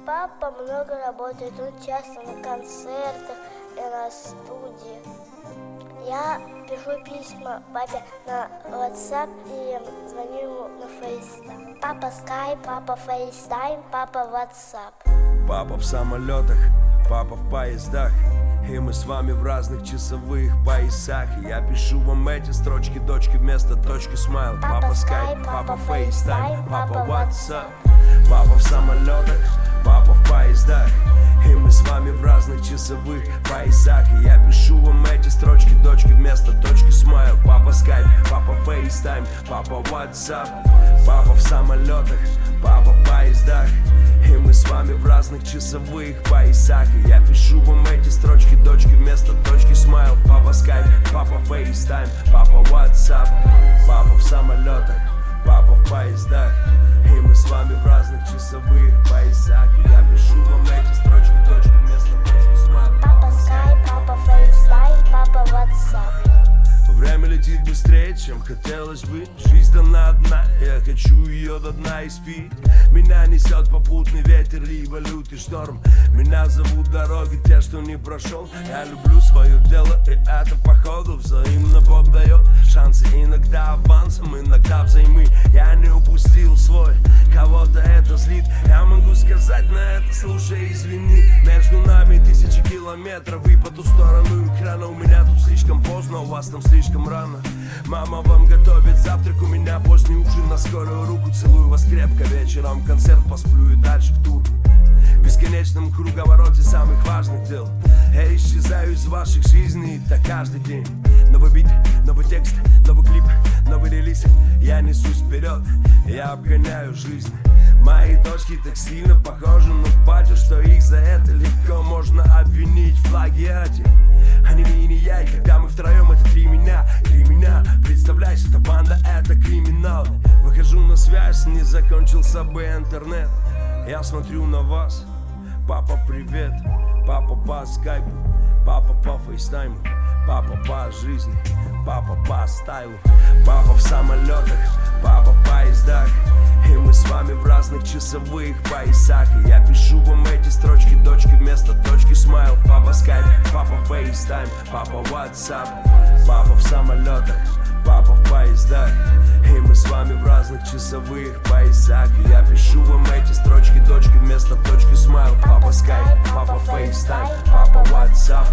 Папа много работает, он часто на концертах и на студии. Я пишу письма папе на WhatsApp и звоню ему на FaceTime. Папа Skype, папа FaceTime, папа WhatsApp. Папа в самолетах, папа в поездах, и мы с вами в разных часовых поясах. И я пишу вам эти строчки, дочки, вместо точки смайл. Папа Skype, папа FaceTime, папа WhatsApp. Папа в самолетах, папа в поездах, и мы с вами в разных часовых поясах. И я пишу вам эти строчки, дочки, вместо точки смайл. Папа Skype, папа FaceTime, папа WhatsApp. Папа в самолетах, папа в поездах, и мы с вами в разных часовых поясах. И я пишу вам эти строчки, дочки, вместо точки смайл. Папа Skype, папа FaceTime, папа WhatsApp. Папа в самолетах, папа в поездах, и мы с вами в разных часовых поясах. И я пишу вам эти строчки, дочки, вместо точки смайл. Папа Skype, папа FaceTime, папа WhatsApp. Время летит быстрее, чем хотелось бы. Жизнь дана одна, я хочу ее до дна испить. Меня несет попутный ветер, либо лютый шторм. Меня зовут дороги, те, что не прошел. Я люблю свое дело, и это походу взаимно Бог дает шансы. Иногда авансом, иногда взаймы. Я не упустил свой, кого-то это злит. Я могу сказать на это, слушай, извини. Между нами 1000 километров, и по ту сторону экрана. У меня тут слишком поздно, у вас там слишком рано. Мама вам готовит завтрак, у меня поздний ужин на скорую руку. Целую вас крепко, вечером концерт, посплю и дальше в тур. В бесконечном круговороте самых важных дел я исчезаю из ваших жизней, так каждый день. Новый бит, новый текст, новый клип, новый релиз. Я несусь вперед, я обгоняю жизнь. Мои дочки так сильно похожи на батю, что их за это легко можно обвинить в плагиате. Они не я, и когда мы втроем, это три меня. Представляешь, эта банда, это криминал. Выхожу на связь, не закончился бы интернет. Я смотрю на вас, папа, привет. Папа по скайпу, папа по фейстайму, папа по жизни, папа по стайлу. Папа в самолетах, папа в поездах, и мы с вами в разных часовых поясах. И я пишу вам эти строчки, дочки, вместо точки смайл. Папа Skype, папа FaceTime, папа WhatsApp. Папа в самолетах, папа в поездах, и мы с вами в разных часовых поясах. И я пишу вам эти строчки, дочки, вместо точки смайл. Папа Skype, папа FaceTime, папа WhatsApp.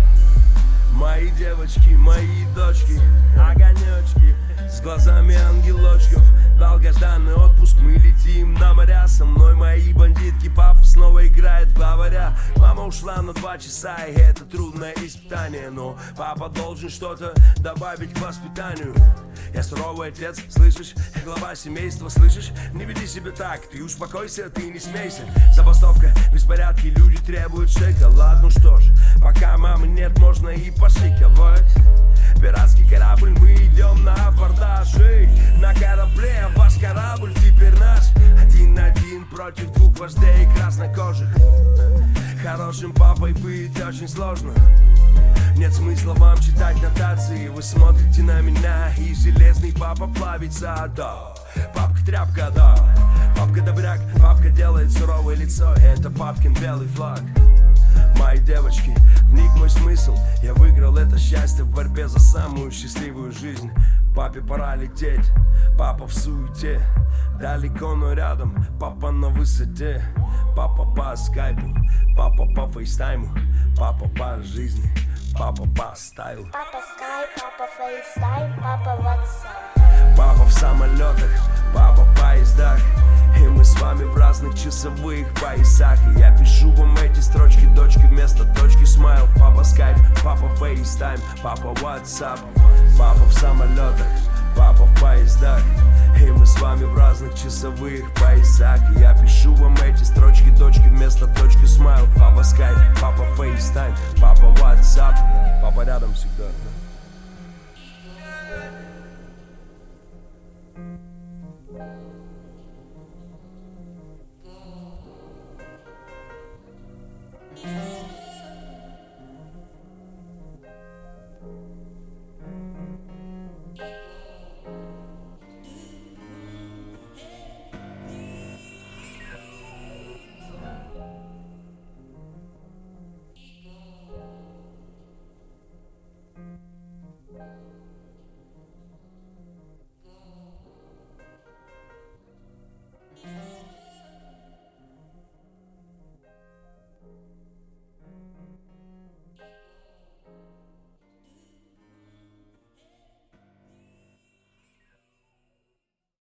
Мои девочки, мои дочки, огонечки с глазами ангелочков. Долгожданный отпуск, мы летим на моря. Со мной мои бандитки, папа снова играет в главаря. Мама ушла на 2 часа, и это трудное испытание. Но папа должен что-то добавить к воспитанию. Я суровый отец, слышишь? Я глава семейства, слышишь? Не веди себя так, ты успокойся, ты не смейся. Забастовка, беспорядки, люди требуют шоколад. Ну что ж, пока мамы нет, можно и пошиковать. Пиратский корабль, мы идем на абордаж. На корабле ваш корабль теперь наш. 1-1 против 2 вождей краснокожих. Хорошим папой быть очень сложно. Нет смысла вам читать нотации. Вы смотрите на меня, и железный папа плавится, да. Папка тряпка, да. Папка добряк, папка делает суровое лицо. Это папкин белый флаг. Мои девочки, в них мой смысл. Я выиграл это счастье в борьбе за самую счастливую жизнь. Папе пора лететь, папа в суете. Далеко, но рядом, папа на высоте. Папа по скайпу, папа по фейстайму, папа по жизни, папа по стайлу. Папа Skype, папа FaceTime, папа WhatsApp. Папа в самолетах, папа в поездах, и мы с вами в разных часовых поясах. И я пишу вам эти строчки, дочки, вместо точки смайл. Папа Skype, папа FaceTime, папа WhatsApp. Папа в самолетах, папа в поездах, и мы с вами в разных часовых поясах. И я пишу вам эти строчки, дочки, вместо точки смайл. Папа Skype, папа FaceTime, папа WhatsApp. Папа рядом всегда.